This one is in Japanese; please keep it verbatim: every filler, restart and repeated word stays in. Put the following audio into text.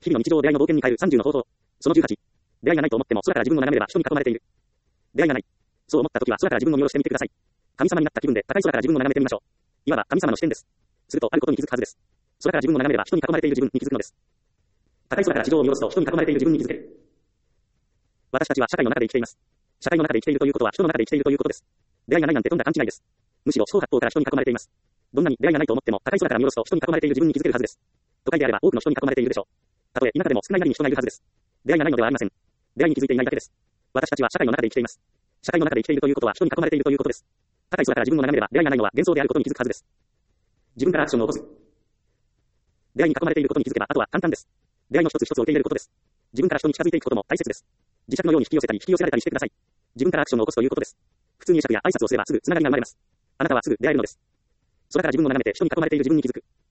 日々の日常を出会いの冒険に変えるさんじゅうの方法。そのじゅうはち。出会いがないと思っても空から自分を眺めれば人に囲まれている。出会いがない。そう思った時は空から自分を見下ろしてみてください。神様になった気分で高い空から自分を眺めてみましょう。いわば神様の視点です。するとあることに気づくはずです。空から自分を眺めれば人に囲まれている自分に気づくのです。高い空から地上を見下ろすと人に囲まれている自分に気づける。私たちは社会の中で生きています。社会の中で生きているということは人の中で生きているということです。出会いがないなんてとんだ勘違いです。むしろ四方八方から人に囲まれています。どんなに出会いがないと思っても高い空から見下ろすと人に囲まれている自分に気づけるはずです。都会であれば多くの人に囲まれているでしょう。たとえ田舎でも少ないなりに人がいるはずです。出会いがないのではありません。出会いに気づいていないだけです。私たちは社会の中で生きています。社会の中で生きているということは人に囲まれているということです。高い空から自分を眺めれば出会いがないのは幻想であることに気づくはずです。自分からアクションを起こす。出会いに囲まれていることに気づけばあとは簡単です。出会いの一つ一つを受け入れることです。自分から人に近づいていくことも大切です。磁石のように引き寄せたり引き寄せられたりしてください。自分からアクションを起こすということです。普通に会釈や挨拶をすればすぐつながりが生まれます。あなたはすぐ出会えるのです。空から自分を眺めて人に囲まれている自分に気づく。